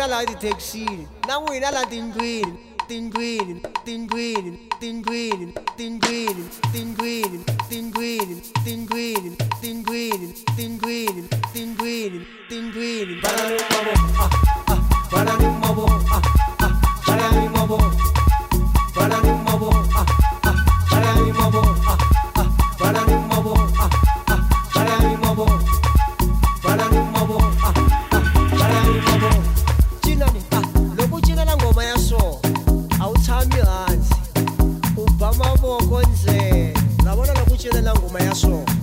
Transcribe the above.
wena la tithekisini na n'wina la tindlwini tindlwini tindlwini tindlwini tindlwini tindlwini tindlwini tindlwini tindlwini tindlwini tindlwini tindlwini balani mabo balani mabo balani mabo balani mabo balani mabo balani mabo balani mabo balani mabo balani mabo cinani loko cina la ngoma ya so awutshami hansi ubha mavoko ndlela lavona loko cina la ngoma ya so